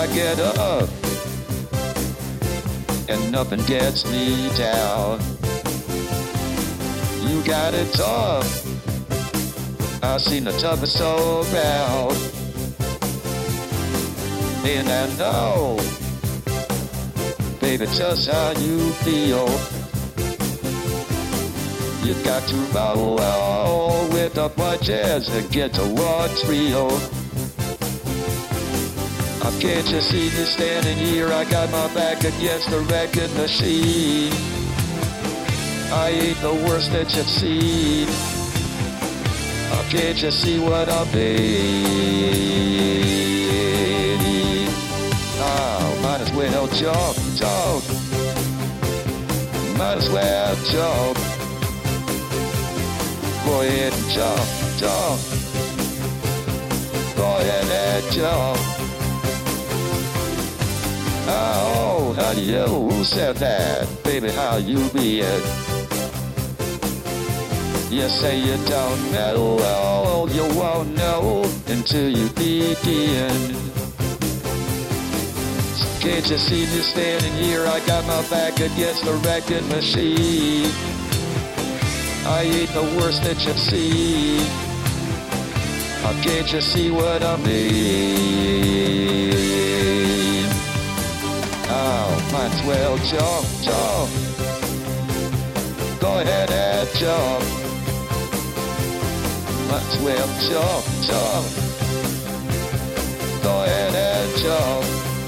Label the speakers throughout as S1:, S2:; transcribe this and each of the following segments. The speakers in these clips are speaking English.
S1: get up and nothing gets me down. You got it tough. I've seen the toughest around. And I know, baby, just how you feel. You got to roll with the punches and get to what's real. Can't you see me standing here? I got my back against the wrecking machine. I ain't the worst that you've seen. Can't you see what I mean? Might as well jump. Might as well jump. Go ahead and jump. Go ahead and jump. Oh, how do you? Who said that? Baby, how you been? You say you don't know. Well, you won't know until you begin. Can't you see me standing here? I got my back against the wrecking machine. I ain't the worst that you've seen. Can't you see what I mean? Might as well jump. Go ahead and jump. Might as well jump. Go ahead and jump.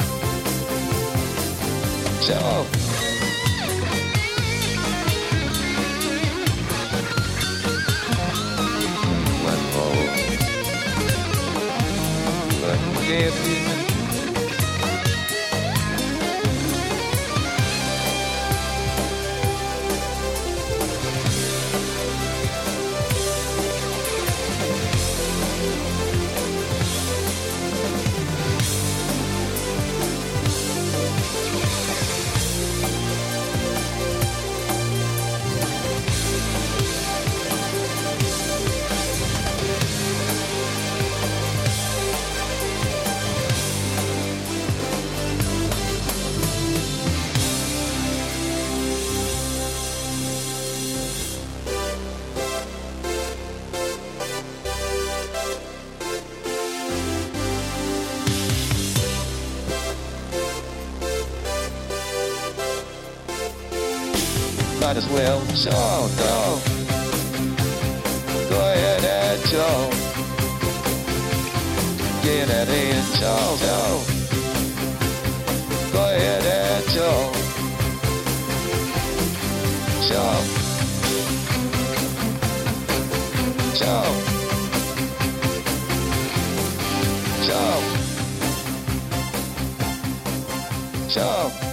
S1: Might as well jump. Go ahead and jump. Get that in, jump. Go ahead and jump. Jump.